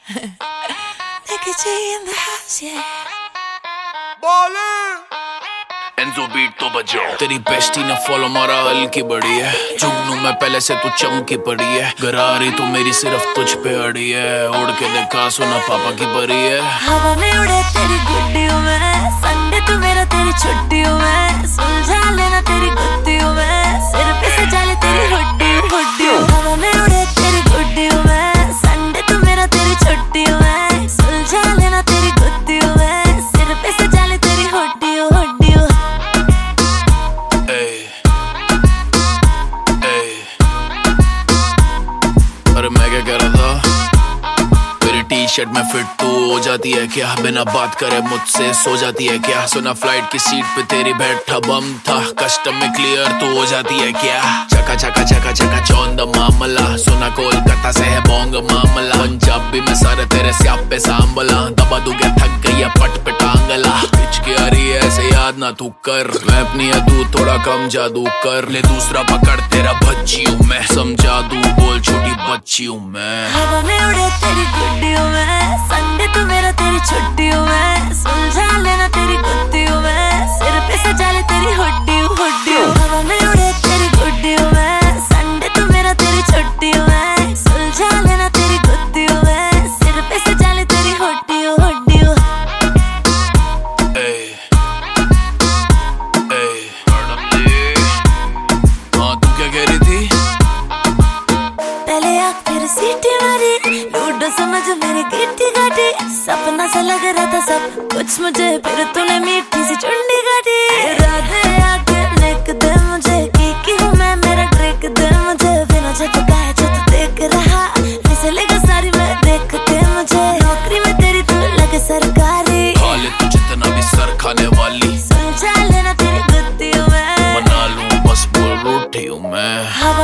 Nicky G in the house, yeah. Ballin'. Enzo beat तो बजाओ। तेरी बेस्टी ने फॉलो मारा हल्की बड़ी है, जुगनू मैं पहले से तू चमकी पड़ी है, गरारी तो मेरी सिर्फ तुझ पे अड़ी है, उड़ के देखा सुना पापा की परी है। हवा में उड़े तेरी गुड्डियों में, संडे तू मेरा तेरी छुट्टियों में, सुलझा लेना तेरी गुत्तियों में, सिर पे सजा ले तेरी हुड्डियों हुड्डियों। हवा में उड़े तेरी गुड्डियों में, संडे तू मेरा तेरी छुट्टियों में, सुलझा लेना तेरी गुत्तियों में, सिर पे सजा ले तेरी हुड्डियों हुड्डियों। अरे मैं क्या कह रहा था, मेरी टी शर्ट में फिट तू हो जाती है क्या, बिना बात करे मुझसे सो जाती है क्या, सुना फ्लाइट की सीट पे तेरी बैठा बम था, कस्टम में क्लियर तू हो जाती है क्या, चका चका चका चका चौंद मामला, सुना कोलकाता से है बोंग मामला, पंजाबी में सारे तेरे स्याप पे सांबला, दबा दूंगा थक गई है पट पे टांगला, पिचकी आ रही है ऐसे याद ना तू कर, मैं अपनी है तू थोड़ा कम जादू कर, ले दूसरा पकड़ तेरा भज्जी हूँ मैं, समझा दू बोल छोटी बच्ची हूँ मैं। हवा में उड़े तेरी गुड्डियों में, संडे तू मेरा तेरी छुट्टियों में, सुलझा लेना तेरी गुत्तियों में, सिर पे सजा ले तेरी हुड्डियों हुड्डियों। हवा में उड़े तेरी गुड्डियों में, संडे तू मेरा तेरी छुट्टियों में, सुलझा लेना तेरी गुत्तियों में, सिर पे सजा ले तेरी हुड्डियों हुड्डियों। हाँ तू क्या कह रही थी? पहले आँख फिर सीटी मारी, लूडो समझ मेरे गिट्टी काटी, सपना सा लग रहा था सब कुछ मुझे, फिर तूने मीठी सी चुंडी काटी, राधे आके लिख दे मुझे की हूँ मैं, मेरा ट्रिक दे मुझे, बिना झपकाए जो तू देख रहा, फिसलेगा सारी मैं देख के मुझे, नौकरी में तेरी तू लगे सरकारी, खा ले तू जितना भी सर खाने वाली, सुलझा लेना तेरी गुत्तियों में, बना लूं बस बोल रोटी हूँ मैं।